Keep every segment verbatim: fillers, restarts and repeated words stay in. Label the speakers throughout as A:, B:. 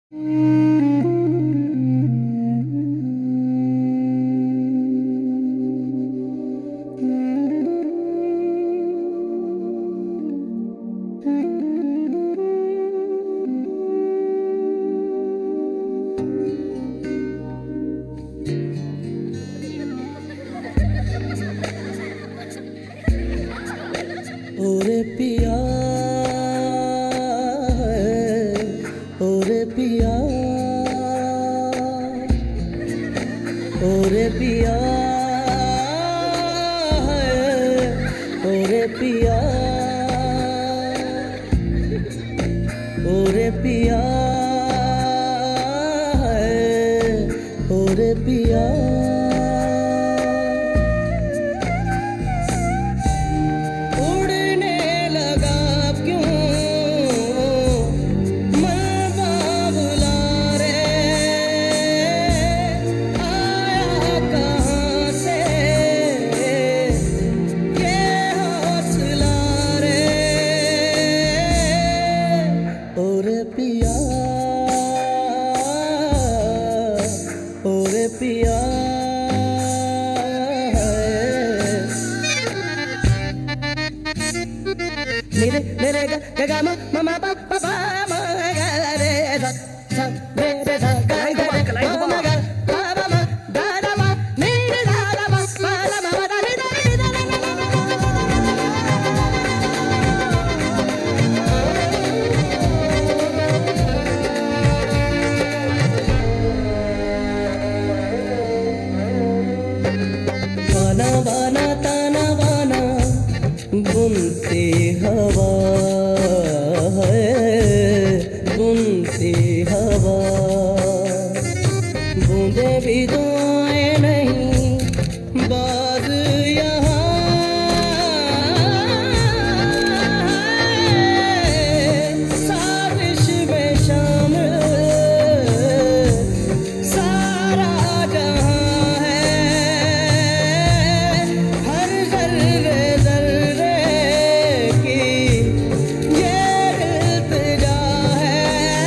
A: ओरे पिया ओरे पिया ओरे पिया ओरे पिया ओरे पिया ओरे पिया ओरे पिया ओरे पिया मेरे मेरे ग ग ग म म म प प प म ग रे ध ध रे रे ध ग ग रे म म ग प प म ग ध म नि रे ध ध म प ल म म ध नि ध नि ध वाना वाना ताना वाना बुनती हवा है बुनती हवा बूंदे भी तो आए नहीं बाज यहाँ साजिश में शामिल सारा जहाँ है हर जर्रे जर्रे की ये इल्तिजा है।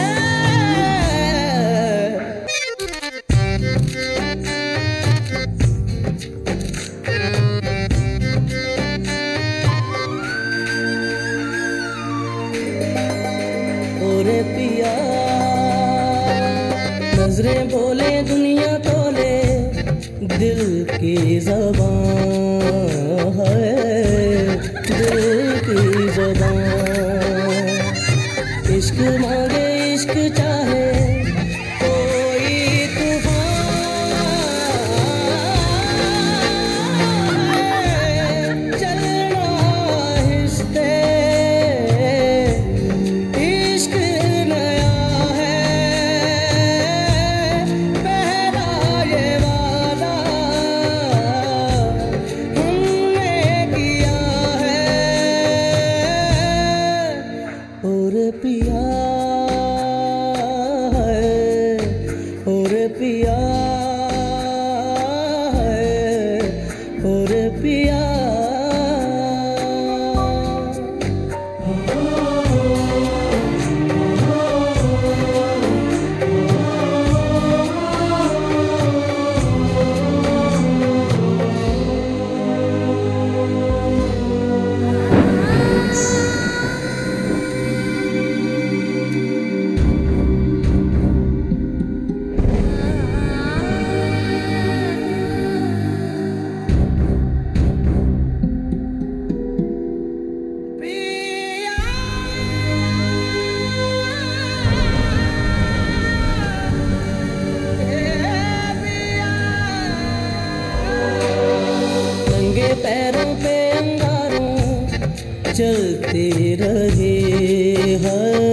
A: ओरे पिया नजरें बोले दुनिया तोले दिल की ज़बान है दिल की ज़बान इश्क मांगे इश्क चाहे कोई तूफान चलना आहिस्ते इश्क नया है पहला ये वादा हमने किया है। ओरे पिया ओरे पिया ओरे पिया नंगे पैरों पे अंगारों चलते रहे हैं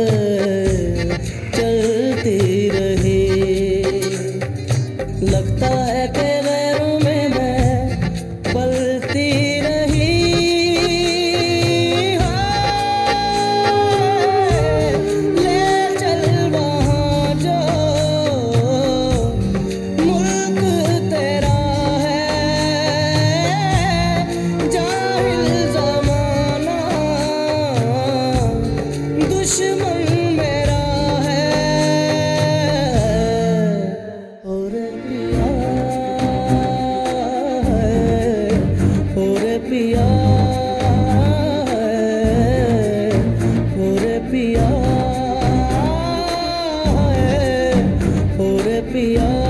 A: चलते रहे लगता है कि गैरों में मैं पलती रही हाँ, ले चल वहाँ जो मुल्क तेरा है जाहिल ज़माना दुश्मन मेरा है। पिया